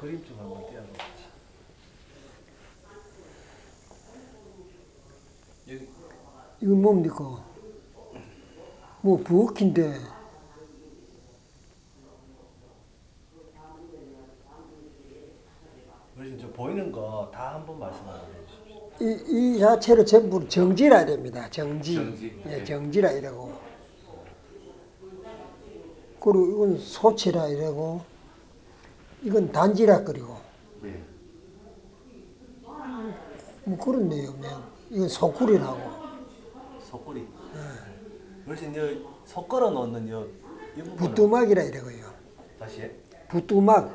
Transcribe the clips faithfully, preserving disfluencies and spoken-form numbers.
그림 좀 한번 띄워봐. 여기 이건 뭡니까? 뭐 부엌인데 어르신 저 보이는 거 다 한번 말씀 한번 해주십시오. 이, 이 자체를 전부 정지라 됩니다. 정지. 정지. 예, 네. 정지라 이러고. 그리고 이건 소치라 이러고. 이건 단지라 그리고. 네. 뭐 그런 내용이에요. 이건 소쿠리라고. 속꼬리. 어르신 여 속걸어 놓는 여 이 부분은 부뚜막이라 이러고요. 다시 해. 부뚜막.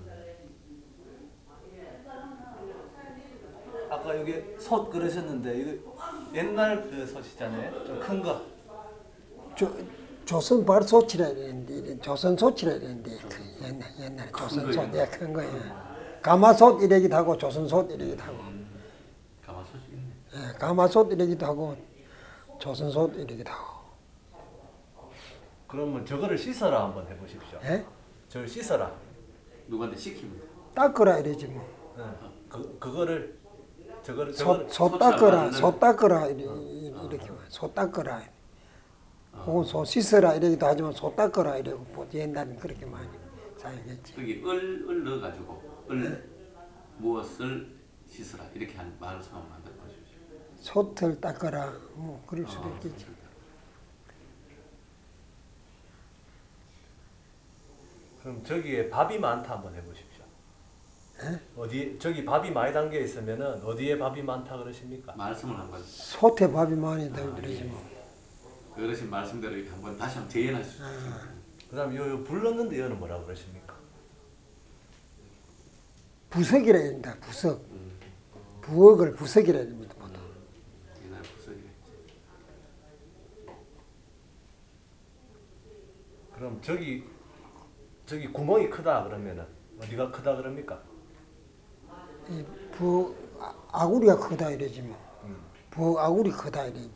아까 여기 솥 그러셨는데 이거 옛날 그 솥이잖아요. 좀 큰 거. 조, 조선 발소치라 이랬는데, 조선 소치라 이랬는데, 그 옛날, 옛날에 조선 소, 예, 큰 거예요. 가마솥 이러기도 하고, 조선솥 이러기도 하고, 가마솥이 있네. 예, 가마솥 이러기도 하고, 조선솥 이러기도 하고. 그러면 저거를 씻어라 한번 해보십시오. 예? 저걸 씻어라. 누구한테 시키면 돼. 닦으라 이러지 뭐. 응. 그 그거를 저거를 소, 저거를 소 소치랑 닦으라, 맞는 소 닦으라, 이렇게, 어. 이렇게, 소 닦으라. 혹은 소 씻어라 이러기도 하지만, 소 닦으라 이러고, 뭐 옛날엔 그렇게 많이 사용했지. 거기 을, 을 넣어가지고 을 무엇을 씻으라 이렇게 한 말씀을 만들어 보십시오. 솥을 닦으라, 뭐, 그럴 수도 아, 있겠지. 그럼 저기에 밥이 많다 한번 해보십시오. 어디 저기 밥이 많이 담겨 있으면은 어디에 밥이 많다 그러십니까? 말씀을 한번 솥에 밥이 많이 아, 들어들이지 예. 뭐. 그 어르신 말씀대로 이렇게 한번 다시 한번 재현할 수 있습니다. 그다음 요불 넣는데 여는 뭐라 그러십니까? 부석이라 합니다. 부석. 음, 부엌을 부석이라 합니다. 보통. 옛날 구석이랬지. 그럼 저기 저기 구멍이 크다 그러면은 어디가 크다 그럽니까? 이 부엌 아- 아구리가 크다 이러지 뭐. 음. 부엌 아구리 크다 이러지.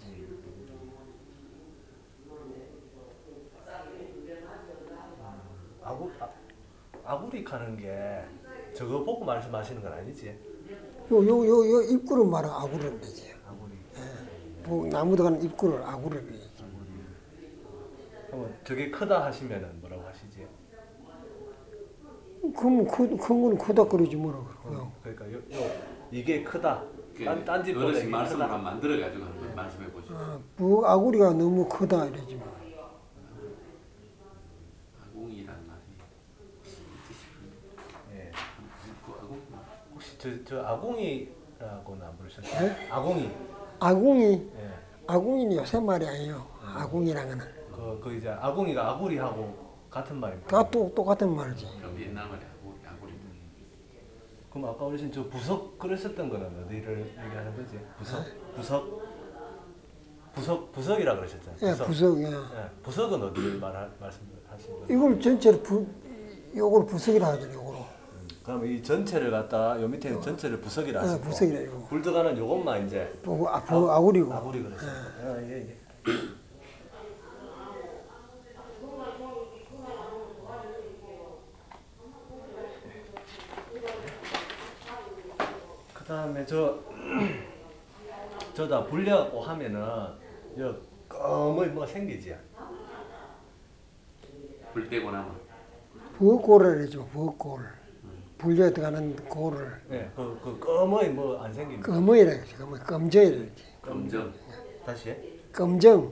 아구 아, 아구리 카는 게 저거 보고 말씀하시는 건 아니지? 요 요 요 요 입구를 말하 아구리를 그러지. 아구리. 부엌 나무 들어가는 입구를 아구리를 그러지. 그러면 저게 크다 하시면은 뭐라고 하시지? 그럼 큰, 큰 거는 크다 그러지 뭐라 그러고요. 음, 그러니까 요, 요 이게 크다. 딴, 딴 집보다 어르신 이게 말씀을 크다. 한번 만들어 가지고 한번 말씀해 보십시오. 아, 부엌 아구리가 너무 크다 이러지 뭐. 아궁이란 말이 뜻이 뭔데? 예. 그 아궁 혹시 저, 저 아궁이라고는 안 부르셨어요? 예? 아궁이. 아궁이 예. 아궁이는 요새 말이 아니에요. 아궁이랑은 그, 그 이제 아궁이가 아구리하고 같은 말입니다. 다 또 똑같은 말이지. 그럼 옛날 말이 아궁 아궁이. 그럼 아까 어르신 저 부석 그러셨던 거는 어디를 얘기하는 거지? 부석, 부석, 부석, 부석이라 그러셨잖아요. 예, 부석. 부석. 예. 예, 부석은 어디를 말하 말씀하신 거예요? 이걸 전체를 부 요걸 부석이라 하죠. 요거로. 그럼 이 전체를 갖다 요 밑에 전체를 부석이라 예, 하시고 부석이라 이거. 불 들어가는 요것만 이제 부엌 아, 부엌 아구리고. 아구리 그러셨고. 아, 예, 예. 그다음에 저 저다 불려갖고 하면은 여 검의 뭐 생기지? 불 떼고 나면 부엌골을 해죠. 부엌골. 불려 들어가는 골을 예, 그, 그 검의 뭐 안 생깁니까? 검이라 그러지. 검 검정이라 그러지. 검정. 다시 해? 검정.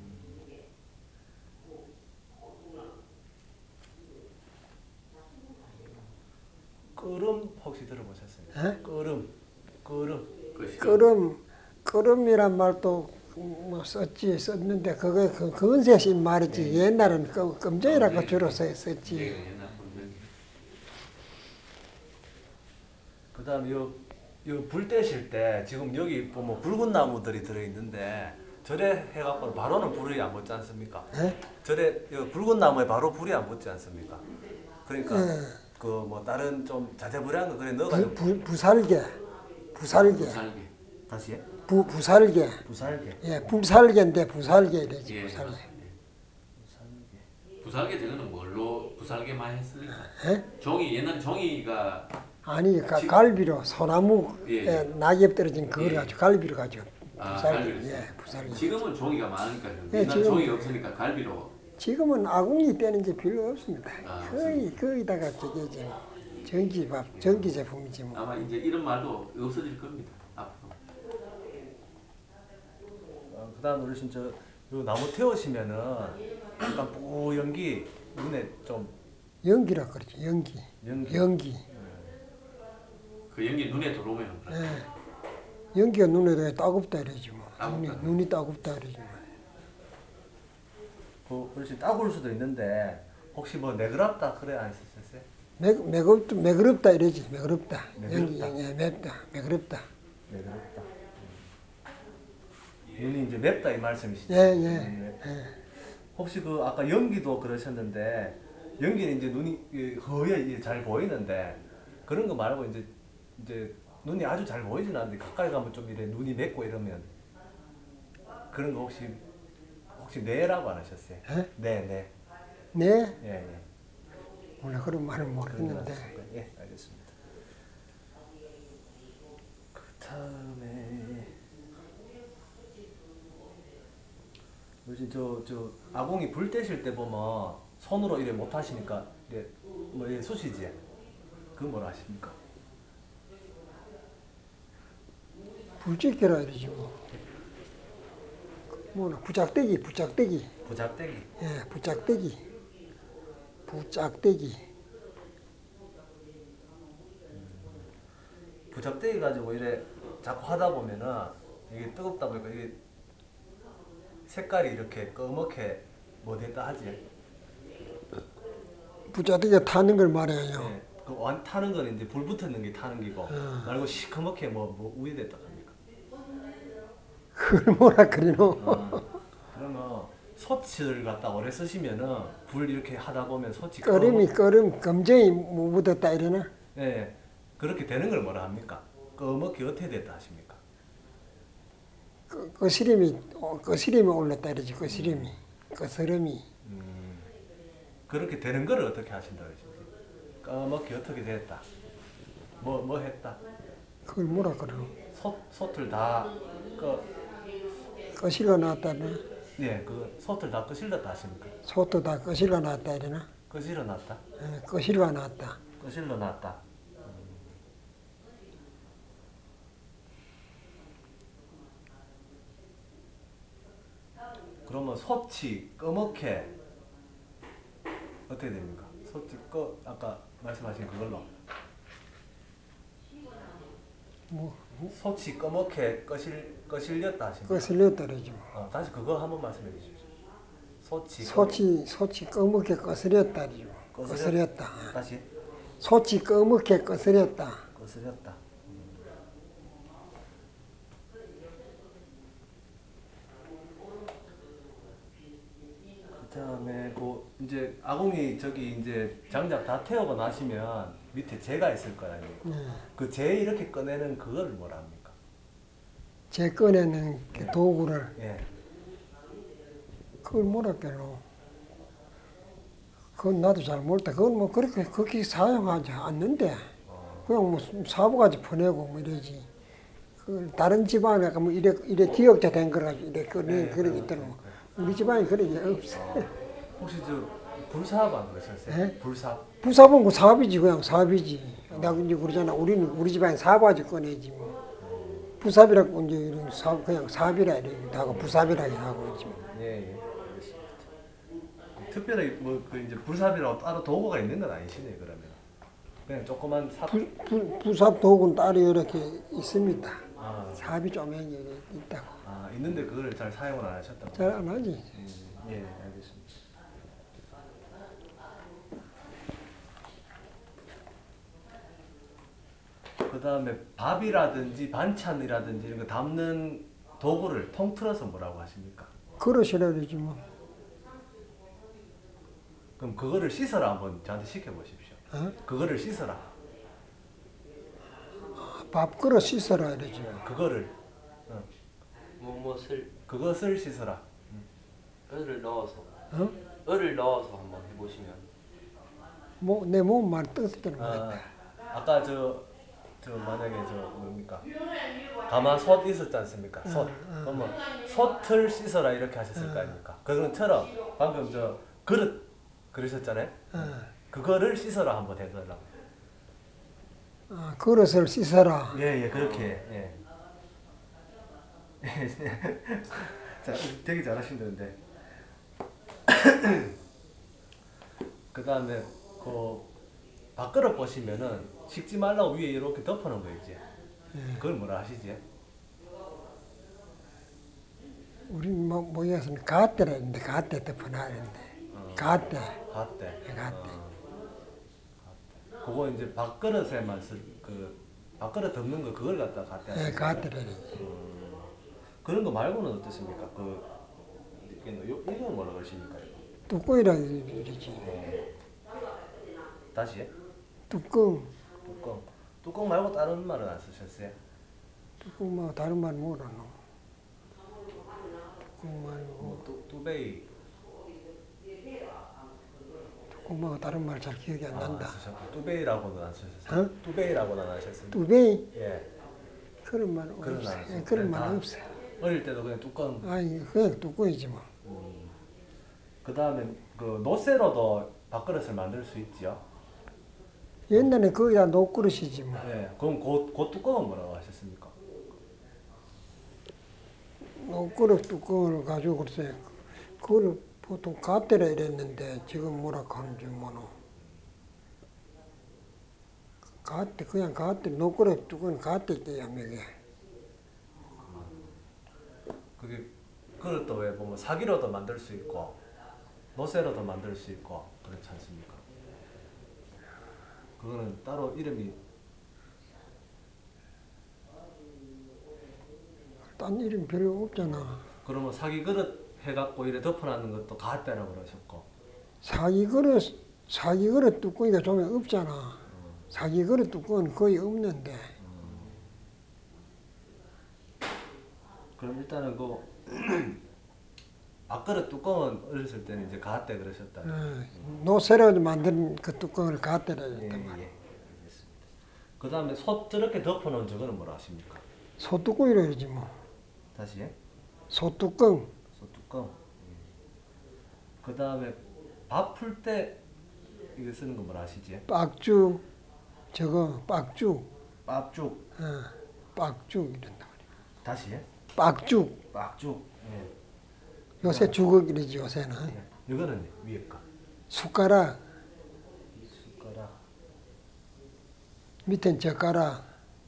끓음 혹시 들어보셨습니까? 예? 끓음, 끓음. 그 시름. 끓음. 끓음이란 말도 뭐 썼지 썼는데 그게 그 건세신 말이지. 예. 옛날은 검- 검정이라고 검정이 주로 이제 썼지. 옛날 검정. 그다음 요, 요 불 떼실 때 지금 여기 보면 붉은 나무들이 들어있는데 절에 해갖고 바로는 불이 안 붙지 않습니까? 예? 절에 요 붉은 나무에 바로 불이 안 붙지 않습니까? 그러니까 예. 그 뭐 다른 좀 자재불량한 거 그래 부, 넣어가지고 부, 부살개. 부살개. 부살개. 다시 해? 부, 부살개. 부살개. 예, 불살개인데 부살개 이러지. 예, 부살개. 맞습니다. 부살개. 부살개 저거는 뭘로 부살게 많이 했으니까. 예? 종이 옛날에 종이가 아니 가, 지- 갈비로 소나무에 예, 예. 낙엽 떨어진 그걸 예. 가지고 갈비로 가지고 아, 부살기 갈비로 예 써. 부살기. 지금은 종이가 많으니까 예, 옛날 지금- 종이가 없으니까 갈비로. 지금은 아궁이 떼는 게 필요 없습니다. 아, 거의 거의다가 저게 지금 전기 밥 전기 제품이지 뭐. 아마 이제 이런 말도 없어질 겁니다. 앞으로. 어, 그다음 어르신 저 요 나무 태우시면은 약간 뿌연기 눈에 좀 연기라 그러지 연기. 연기. 연기. 그 연기 눈에 들어오면 그렇죠. 예. 연기가 눈에 따갑다 이러지 뭐. 눈이 따갑다. 눈이 따갑다 이러지 뭐. 그 어르신 따가울 수도 있는데 혹시 뭐 내그랍다 그래 안 쓰셨어요? 매 매급 매그럽다 이러지 매그럽다. 연기 매그럽다. 예 맵다 매그럽다. 내그랍다. 눈이 이제 맵다 이 말씀이시죠? 예 예. 눈이 맵다. 예. 혹시 그 아까 연기도 그러셨는데 연기는 이제 눈이 이 허옇게 이제 잘 보이는데 그런 거 말고 이제 이제 눈이 아주 잘 보이진 않는데 가까이 가면 좀 이래 눈이 맵고 이러면 그런 거 혹시 혹시 뇌라고 안 하셨어요? 예? 네, 네. 네. 예, 예. 원래 그런 말을 그런 거 모르겠는데. 하셨을까요? 예, 알겠습니다. 그다음에 요즘 저저 아궁이 불 떼실 때 보면 손으로 이래 못 하시니까 이래 뭐 이래 쑤시지. 그 뭐라 하십니까? 불쬐기라 이러지 뭐. 뭐나 부작대기 부작대기. 부작대기. 예 부작대기. 부작대기. 부작대기 가지고 이래 자꾸 하다 보면은 이게 뜨겁다 보니까 이게 색깔이 이렇게 검게 뭐 됐다 하지. 부작대기가 타는 걸 말해요. 예. 그 완 타는 건 이제 불 붙었는 게 타는 기고 말고 시커멓게 뭐, 뭐 우에 됐다 합니까? 그걸 뭐라 그러노? 어. 그러면 소치를 갖다 오래 쓰시면은 불 이렇게 하다 보면 소치 끓음이 검 끓음 검정이 묻었다 이러나? 예, 예. 그렇게 되는 걸 뭐라 합니까? 검게 어떻게 됐다 하십니까? 그, 그 시름이 어, 그 시름이 올랐다 이러지 그 시름이 그 스름이 음, 그렇게 되는 거를 어떻게 하신다고 하십니까? 검게 어떻게 됐다? 뭐, 뭐 했다? 그걸 뭐라 그러노? 솥, 솥을 다, 그, 거실러 놨다나? 예, 그 솥을 다 끄실렀다 하십니까? 소도 다 거실러 놨다 이러나? 끄실러 놨다? 예, 거실러 놨다. 끄실러 놨다. 그러면 솥이 검게 어떻게 됩니까? 솥이 꺼, 아까 말씀하신 그걸로. 뭐 솥이 검게 꺼실, 꺼실렸다 하십니까? 거실렸다 이러지 뭐. 어, 다시 그거 한번 말씀해 주십시오. 솥이 소치 소치 검게 거스렸다 이러지 뭐. 꺼- 거스렸다. 다시 소치 검게 거스렸다. 거스렸다. 그다음에 그 이제 아궁이 저기 이제 장작 다 태우고 나시면 밑에 재가 있을 거 아닙니까? 그 재 이렇게 꺼내는 그걸 뭐라 합니까? 제 꺼내는 그 예. 도구를 예. 그걸 뭐라 그러노? 그건 나도 잘 모르겠다. 그건 뭐 그렇게 그렇게 사용하지 않는데 그냥 뭐 사부가지 보내고 뭐 이러지. 그 다른 집안에 가면 이래 이래 기억자 된 거라 이래 그런 예, 그런 게 그런 있더라고. 거, 우리 집안에 그런 게 없어. 혹시 저 불사업 안 그러셨어요? 예? 불사업? 부사본 그 사업이지 그냥 사업이지. 나 이제 그러잖아. 우리는 우리 집안에 사부가지 꺼내지 뭐. 부사비라고 이제 이런 사업 그냥 사업이라 이러기도 하고 부사비라 하고 있지. 뭐. 예, 예. 알겠습니다. 특별히 뭐 그 이제 불사비라고 따로 도구가 있는 건 아니시네 그러면. 그냥 조그만 삽. 부, 부, 부삽 도구는 따로 이렇게 있습니다. 아, 사업이 좀 있다고. 아 있는데 그거를 잘 사용을 안 하셨다고. 잘 안 하지. 음, 예, 알겠습니다. 그 다음에 밥이라든지 반찬이라든지 이런 거 담는 도구를 통틀어서 뭐라고 하십니까? 그릇이라 그러지 뭐. 그럼 그거를 씻어라 한번 저한테 시켜보십시오. 어? 그거를 씻어라. 밥그릇 씻어라 이러지. 예, 그거를 어, 무엇을 그것을 씻어라. 을을 넣어서 어? 을을 넣어서 한번 해보시면 뭐, 내 몸만 뜻대로 아, 모르겠다. 아까 저, 저 만약에 저 뭡니까? 가마솥 있었지 않습니까? 솥. 그러면 솥을 씻어라 이렇게 하셨을 거 아닙니까? 그것처럼 방금 저 그릇 그러셨잖아요. 어. 그거를 씻어라 한번 해달라고. 아, 그릇을 씻어라. 예, 예, 그렇게. 예. 자, 되게 잘하신다는데. 그 다음에 그 밥그릇 보시면은 식지 말라고 위에 이렇게 덮어놓은 거 있지. 그걸 뭐라 하시지? 우리 뭐, 모여서는 가대라 했는데, 가대 덮어놔야 했는데. 가대. 갓대. 가대. 그거 이제 밥그릇에만 쓸, 그 밥그릇 덮는 거 그걸 갖다 갓대 예, 하시는 거예요? 가대라 했지. 그런 거 말고는 어떻습니까? 그 이게 요- 이건 뭐라 그러십니까? 이거? 뚜껑이라 이러지. 다시 뚜껑. 뚜껑. 뚜껑 말고 다른 말은 안 쓰셨어요? 뚜껑 뭐, 다른 말 모르노. 뚜껑 말고. 뭐 뚜, 뚜베이 뚜껑 말고 다른 말 잘 기억이 안 아, 안 난다. 쓰셨고 뚜베이라고는 안 쓰셨어요? 어? 뚜베이라고는 안 하셨습니다. 뚜베이? 예. 그런 말 그런 없어. 안 예, 하시고 그런 그냥 말 다 없어. 어릴 때도 그냥 뚜껑. 아니, 그냥 뚜껑이지 뭐. 그 다음에 그 노쇠로도 밥그릇을 만들 수 있지요. 옛날에 거기다 녹그릇이지 뭐. 예. 그럼 그, 그 뚜껑은 뭐라고 하셨습니까? 녹그릇 뚜껑을 가지고 글쎄, 그걸 보통 갓대라 이랬는데, 지금 뭐라 하는지 모르노. 갓대, 그냥 갓대, 녹그릇 뚜껑은 갓대 있대요, 이게. 그게 그릇도 왜 보면 사기로도 만들 수 있고 노쇠로도 만들 수 있고 그렇지 않습니까? 그거는 따로 이름이 딴 이름 별로 없잖아. 그러면 사기 그릇 해갖고 이래 덮어놨는 것도 갓대라고 그러셨고. 사기 그릇, 사기 그릇 뚜껑이가 좀 없잖아. 사기 그릇 뚜껑은 거의 없는데. 그럼 일단은 그 밥그릇 뚜껑은 어렸을 때는 이제 갓대 그러셨다. 어, 노쇠로 만든 그 뚜껑을 갓대라 예, 했단 말이야. 예. 알겠습니다. 그 다음에 솥 저렇게 덮어놓은 저거는 뭐라 하십니까? 소뚜껑이라 그러지 뭐. 다시 해? 소뚜껑. 솥뚜껑. 그 다음에 밥 풀 때 이거 쓰는 거 뭐라 하시지? 빡죽. 저거 빡죽. 밥죽. 어, 빡죽 이런다 말이야. 다시 해? 빡죽. 밥죽. 예. 요새 주걱 이러지 요새는. 예. 이거는 위에 거. 숟가락. 숟가락. 밑엔 젓가락.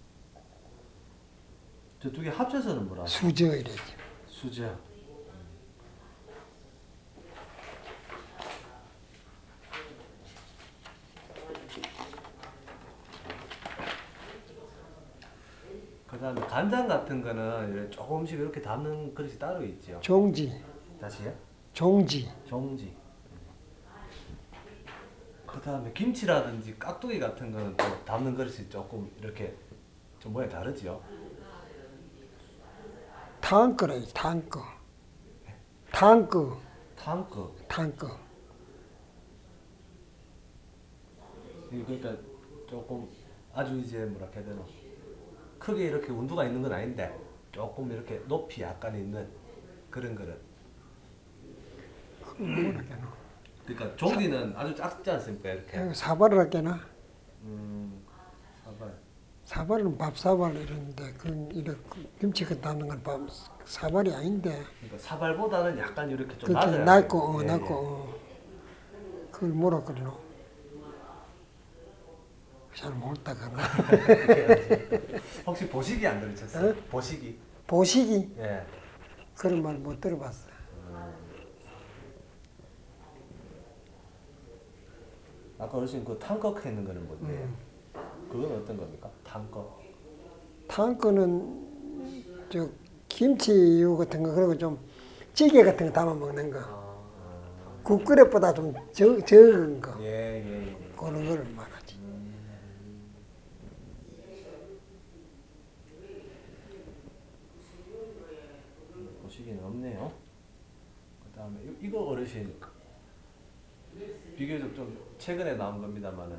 저 두 개 합쳐서는 뭐라 하시? 수저 이러지. 수저. 그 다음에 간장 같은 거는 이렇게 조금씩 이렇게 담는 그릇이 따로 있죠. 종지. 다시요? 종지. 종지. 그 다음에 김치라든지 깍두기 같은 거는 또 담는 그릇이 조금 이렇게 좀 모양이 다르지요. 탕거래 탕거. 탕거. 탕크. 탕거. 그러니까 조금 아주 이제 뭐라 해야 되나 크게 이렇게 운두가 있는 건 아닌데 조금 이렇게 높이 약간 있는 그런 그릇. 그럼 뭐라 하나. 그러니까 종지는 아주 작지 않습니까 이렇게. 사발을 할게나. 음, 사발. 사발은 밥 사발 이러는데 그 이렇게 김치가 담는 건 밥 사발이 아닌데. 그러니까 사발보다는 약간 이렇게 좀 그렇게 낮아요. 낮고 어, 예, 낮고 예. 어. 그걸 뭐라 그러노? 잘 모르다 그러나. 혹시 보시기 안 들으셨어요? 어? 보시기. 보시기 예. 그런 말 못 들어봤어. 아까 어르신 그 탕꺽 했는 거는 뭔데요? 그건 어떤 겁니까? 탕꺽. 탕거는 저 김치유 같은 거 그리고 좀 찌개 같은 거 담아 먹는 거. 국그릇보다 좀 적, 적은 거. 예, 예, 예. 그런 걸 말하지. 보시기는 없네요. 그 다음에 이거 어르신 비교적 좀 최근에 나온 겁니다만은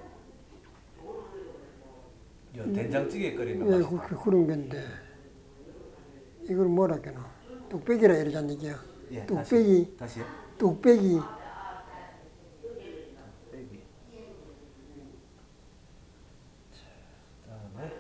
이 된장찌개 끓이면 예, 맛있다. 그, 그런 건데 이걸 뭐라 그노? 뚝배기라 이러잖아 이게. 예, 뚝배기, 다시 다시요. 뚝배기. 빼기. 그다음에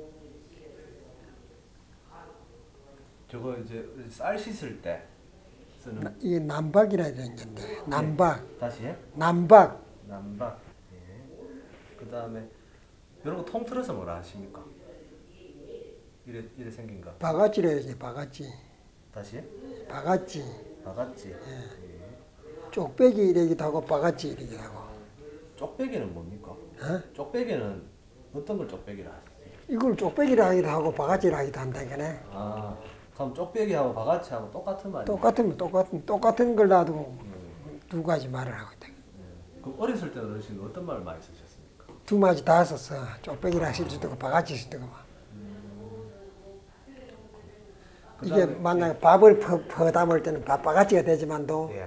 저거 이제 쌀 씻을 때 쓰는 이게 남박이라 이런 건데. 남박, 예, 다시 해. 남박. 남박. 예. 그다음에 이런 거 통틀어서 뭐라 하십니까? 이래 이래 생긴 거. 바가지라 이러지 바가지. 다시 해. 바가지. 바가지. 예. 쪽배기 이러기도 하고 바가지 이러기도 하고. 쪽배기는 뭡니까? 어? 쪽배기는 어떤 걸 쪽배기라 하지? 이걸 쪽배기라 하기도 하고 바가지라 하기도 한다니까네. 아, 그럼 쪽배기하고 바가지하고 똑같은 말이에요. 똑같으면 똑같은 똑같은 걸 놔두고 두 가지 말을 하고 있다. 그 어렸을 때 어르신 어떤 말을 많이 쓰셨습니까? 두 마디 다 썼어. 쪽배기라 하실 수도 있고 바가지 쓸 수도 있고. 이게 그다음에 만약에 밥을 퍼, 퍼 담을 때는 밥 바가지가 되지만도 예.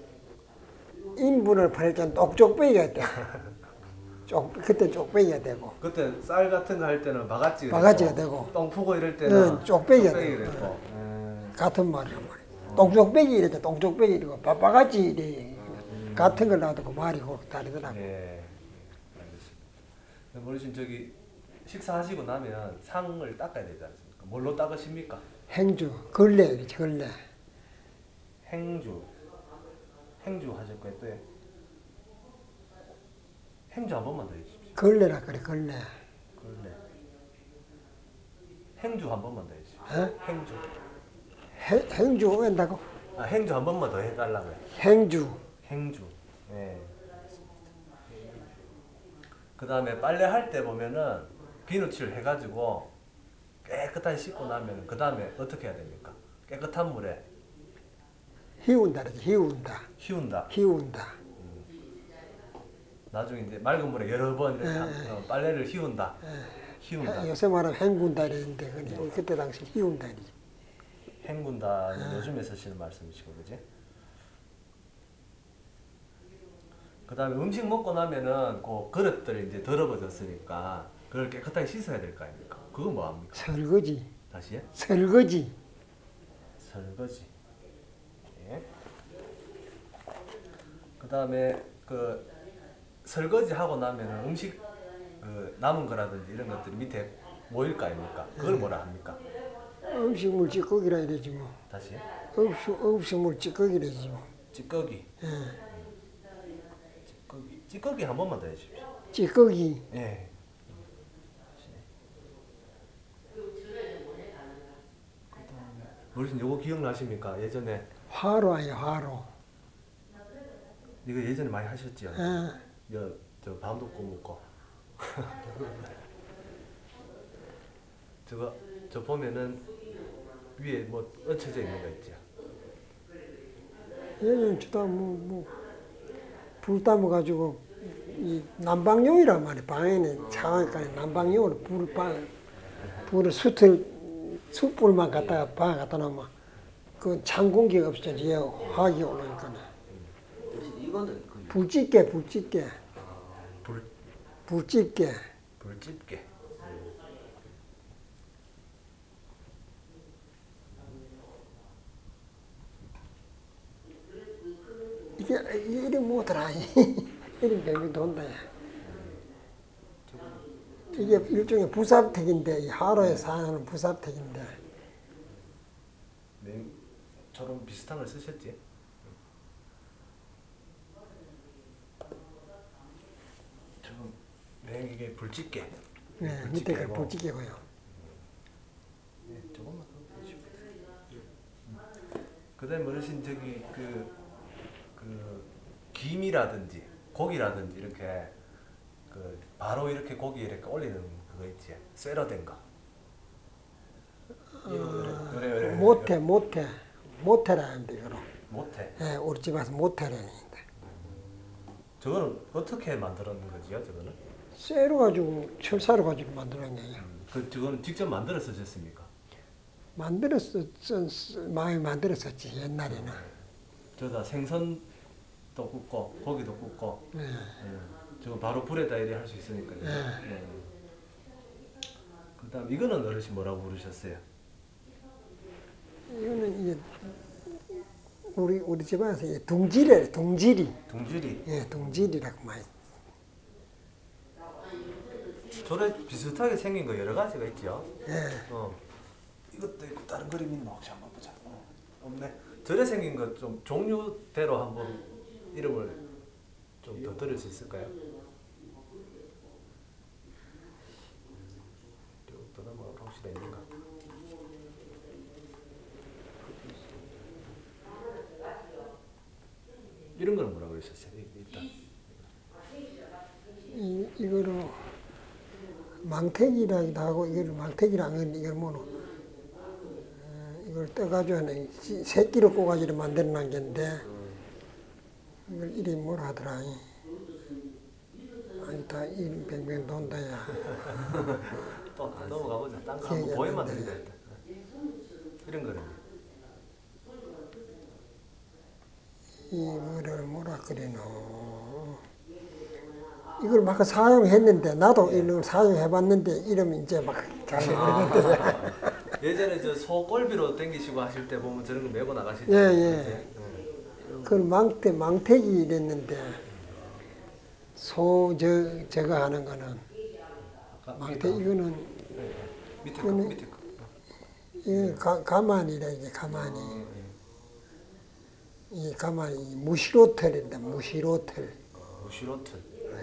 인분을 퍼낼 때는 똑쪽배기가 돼. 쪽 그때 쪽배기가 되고. 그때 쌀 같은 거 할 때는 바가지가, 바가지가 됐고, 되고. 똥 푸고 이럴 때는 응, 쪽배기가 쪽배기가 되고. 됐고. 예. 같은 말이란 말이야. 똥쪽배기 이랬죠. 똥쪽배기 이러고 밥 바가지 이래. 같은 걸 놔두고 말이 그렇게 다르더라고. 예. 알겠습니다. 어르신 저기 식사하시고 나면 상을 닦아야 되지 않습니까? 뭘로 닦으십니까? 행주, 걸레 이러지 걸레. 행주. 행주 하실 거예요, 또 예. 행주 한 번만 더 해주십시오. 걸레라 그래 걸레. 그런데 행주 한 번만 더 해주십시오. 어? 행주. 해, 행주 온다고? 아, 행주 한 번만 더 해달라고요. 행주. 행주. 예. 그 다음에 빨래 할 때 보면은 비누칠 해가지고 깨끗하게 씻고 나면은 그 다음에 어떻게 해야 됩니까? 깨끗한 물에 희운다 그러지 희운다. 휘운다. 희운다. 나중에 이제 맑은 물에 여러 번 이렇게 예, 한- 예. 어, 빨래를 휘운다. 휘운다. 해- 요새 말하면 헹군다 이랬는데 그래. 그때 당시 희운다 이러지. 헹군다는 요즘에 쓰시는 말씀이시고 그지? 그 다음에 음식 먹고 나면은 그 그릇들 이제 더러워졌으니까 그걸 깨끗하게 씻어야 될 거 아닙니까? 그건 뭐 합니까? 설거지. 다시 해? 설거지. 설거지. 예. 그 다음에 그 설거지 하고 나면은 음식 그 남은 거라든지 이런 것들이 밑에 모일 거 아닙니까? 그걸 뭐라 합니까? 음식물 찌꺼기라 이러지 뭐. 다시 해? 음식, 음식물 찌꺼기라 이러지 뭐. 찌꺼기. 찌꺼기. 찌꺼기 한 번만 더 해주십시오. 찌꺼기. 예. 어르신 요거 기억나십니까? 예전에 화로 아니야 화로. 이거 예전에 많이 하셨지요? 예. 여, 저 밤도 꾸묻고 저거 저 보면은 위에 뭐 얹혀져 있는 거 있죠? 얘는 주다 뭐뭐불 담아가지고 이 난방용이란 말이야. 방에는 상하니까 난방용으로 불을 방 불을 숯을 숯불만 갖다가 방 갖다 놓으면 그 찬 공기가 없어지지 화학이 오르니까 이거는 그 불집게 불집게 불 불집게 불집게. 이게 이름 뭐더라 이름 별명 돈다 야. 이게 일종의 부삽택인데 이 하로에 사는 부삽택인데 네, 저런 비슷한 걸 쓰셨지? 저건 네, 이게 불집게. 네, 밑에가 불집게고. 불집게고요. 네, 조금만 더 보시고. 그다음에 어르신 저기 그, 그 김이라든지 고기라든지 이렇게 그 바로 이렇게 고기 이렇게 올리는 그거 있지? 쇠로 된 거. 요래 요래 요래 못해 못해 못해라는데 이거로. 못해. 예, 우리 집 와서 못해라는데. 저거는 어떻게 만들었는 거지요? 저거는? 쇠로 가지고 철사로 가지고 만드는 거예요. 그 저거는 직접 만들어 쓰셨습니까? 만들었어, 많이 만들었었지 옛날에는. 저다 생선 또 굽고 고기도 굽고. 예. 예. 지금 바로 불에다 이래 할 수 있으니까요. 예. 예. 그다음 이거는 어르신 뭐라고 부르셨어요? 이거는 이제 우리 우리 집안에서 이제 둥지래 둥지리. 둥지리. 예, 둥지리라고 많이. 저래 비슷하게 생긴 거 여러 가지가 있죠. 예. 어. 이것도 있고 다른 그림 있나 혹시 한번 보자. 어. 없네. 저래 생긴 거 좀 종류대로 한번 이름을 좀 더 들을 수 있을까요? 또 넘어가 혹시 있는가? 이런 거는 뭐라고 그러셨어요? 일단 이 이거로 망태기라기도 하고 이걸 망태기라는 이걸 뭐노? 어, 이걸 떠가지고는 씨- 새끼를 꼬가지로 만드는 게인데 이걸 이름이 뭐라 하더라. 아니 다 이름 뱅뱅 돈다야. 또 넘어가 보자. 딴거 기억이 한번 안 보여만 난다. 드리자 일단. 이런 거는 이거를 뭐라 그러노? 이걸 막 사용했는데 나도 예. 이런 걸 사용해봤는데 이름이 이제 막 잘 모르겠더라. 예전에 저 소꼴비로 땡기시고 하실 때 보면 저런 거 메고 나가시죠. 예, 예. 그죠? 그걸 망태 망태기 이랬는데 소 저 저거 하는 거는 아까 망태 위에 거. 이거는 예, 예. 밑에 거 이거는 밑에 거. 이 가, 가만이라 이게 가만이 어, 예. 이 가만이 무시로틀인데 무시로틀 무시로틀.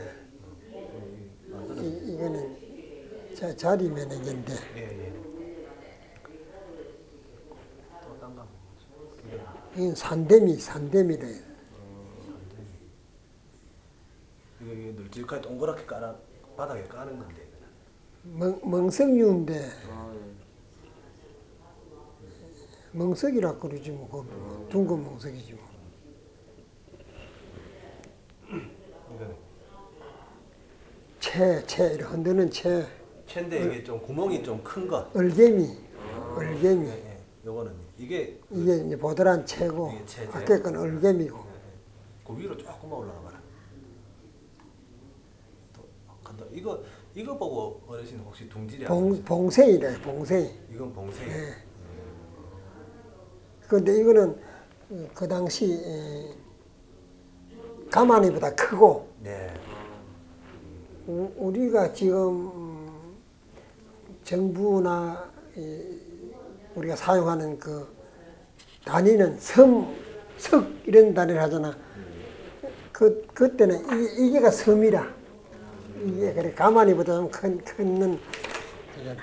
만들어. 이, 이거는 자, 자리 매너인데 예, 예. 또딴거 한번 보죠. 이거는 이 산데미 산데미래 이거 이게 널찍하게 동그랗게 깔아 바닥에 까는 건데 이거는. 멍, 멍석류인데 아, 예. 멍석이라 그러지 뭐 그거 둥근 멍석이지 뭐 이거는 채, 채 이렇게 흔드는 채 채인데 이게 좀 구멍이 좀 큰 거. 얼개미 아, 얼개미 예, 예. 요거는 이게 그, 이게 이제 보드란 채고 이게 채제. 밖에 건 얼개미고 예, 예. 그 위로 조금만 올라가 봐라. 또 간다. 이거 이거 보고 어르신 혹시 둥지리 안 봉, 하세요? 봉생이래 봉생 이건 봉쇄. 예. 근데 이거는 그- 그 당시 에, 가마니보다 크고 네. 우- 우리가 지금 음, 정부나 이 우리가 사용하는 그 단위는 섬, 석 이런 단위를 하잖아. 그 그때는 이, 이게가 섬이라. 이게 그래 가마니보다 좀 큰 큰는 거잖아.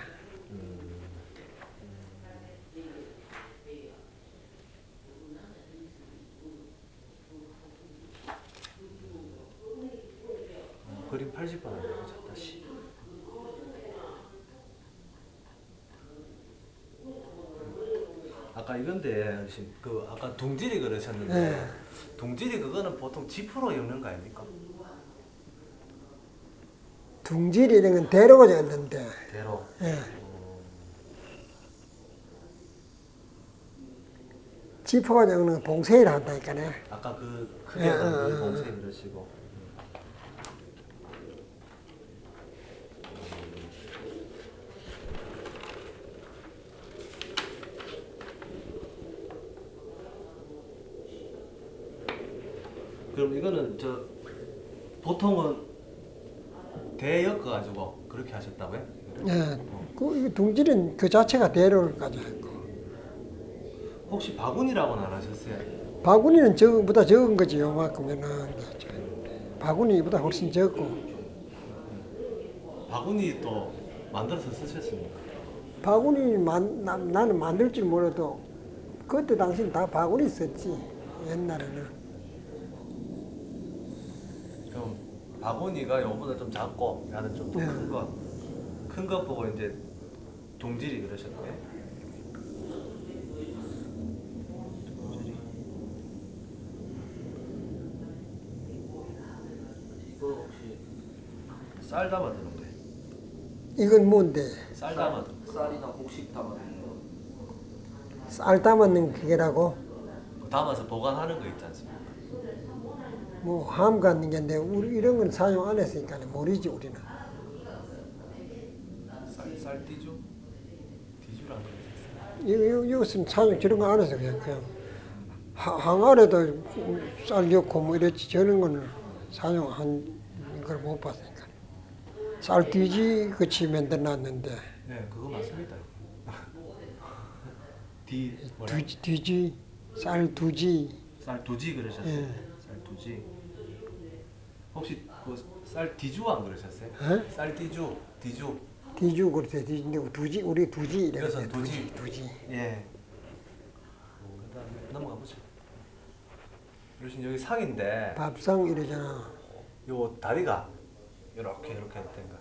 그림 팔십 번 한번 해보자 다시. 아까 이건데 어르신 그 아까 둥지리 그러셨는데 예. 둥지리 그거는 보통 지프로 엮는 거 아닙니까? 둥지리 이런 건 대로가 졌는데. 대로. 예. 지퍼가 적는 건 봉쇄를 한다니까네. 아까 그 예, 크게 어, 건 그 어, 봉쇄 어. 이러시고. 그럼 이거는 저 보통은 대엮어 가지고 그렇게 하셨다고요? 예. 어. 그 이거 둥지리는 그 자체가 대로를 가지고 있고. 혹시 바구니라고는 안 하셨어요? 바구니는 저거보다 적은 거지 요만큼면은. 바구니보다 훨씬 적고. 바구니 또 만들어서 쓰셨습니까? 바구니 만, 나, 나는 만들 줄 몰라도 그때 당시는 다 바구니 썼지 옛날에는. 그럼 바구니가 요거보다 좀 작고 나는 좀 더 예. 큰 거. 큰 거 보고 이제 동질이 그러셨네. 동질이. 이거 혹시 쌀 담아두는 거예요. 이건 뭔데? 쌀 쌀, 담아두는 거. 쌀이나 곡식 담아두는 거. 쌀 담았는 기계라고? 그 담아서 보관하는 거 있지 않습니까? 뭐 함 같은 게인데 우리 이런 건 사용 안 했으니까 모르지 우리는. 쌀, 쌀띠주? 디주라 그러셨어요. 이거 이거- 이것은 사용 저런 거 안 해서 그냥 그냥 하- 항아리에도 쌀 넣고 뭐 이랬지 저런 거는 사용한 걸 못 봤으니까. 쌀띠지 그치 만들어 놨는데 네, 그거 맞습니다. 디 뭐라? 두지, 뒤지 쌀 두지 쌀두지 그러셨어요? 예. 쌀두지. 혹시 그 쌀 디주 안 그러셨어요? 에? 쌀 디주, 디주. 뒤주 그랬어요. 뒤지 근데 두지 우리 두지 이것은 이랬어요. 두지 두지. 두지. 예. 그다음에 넘어가 보죠. 그러신 여기 상인데 밥상 이러잖아. 요 다리가 이렇게 이렇게 된가.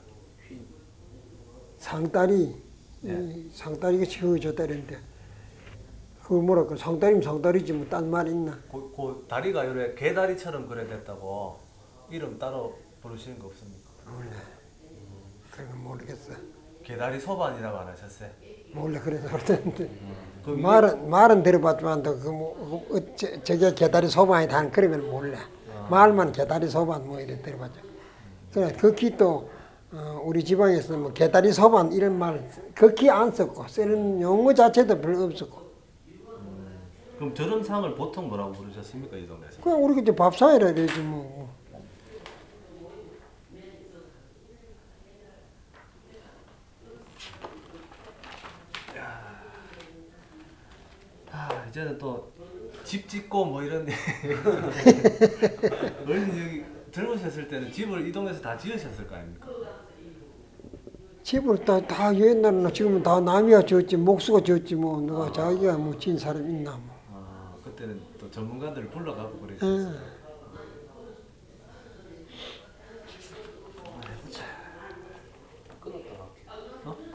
상다리 예. 이 상다리가 치워졌다 이랬는데 그걸 뭐랄까 상다리면 상다리지 뭐 딴 말 있나? 그, 그 다리가 요래 개다리처럼 그래 됐다고 이름 따로 부르시는 거 없습니까? 몰라. 그런 건 모르겠어. 개다리 소반이라고 안 하셨어요? 몰라 그래서 그러던데 그럼 이게- 말은 말은 들어봤지만 그뭐 어, 저- 저게 개다리 소반이다 하는 그런 건 몰라. 아. 말만 개다리 소반 뭐 이래 들어봤죠. 그래 극히 또 어, 우리 지방에서 뭐 개다리 소반 이런 말 극히 안 썼고 쓰는 용어 자체도 별로 없었고 그럼 저런 상을 보통 뭐라고 부르셨습니까 이 동네에서? 그냥 우리 그때 밥상이라 그러지 뭐. 아 이제는 또 집 짓고 뭐 이런 어린 여기 젊으셨을 때는 집을 이 동네에서 다 지으셨을 거 아닙니까? 집을 다, 다 옛날에는 지금은 다 남이가 지었지 목수가 지었지 뭐 누가 자기가 뭐 지은 사람 있나 뭐. 아 그때는 또 전문가들을 불러가고 예. 그랬었어요. 해보자. 끊었더라. 어?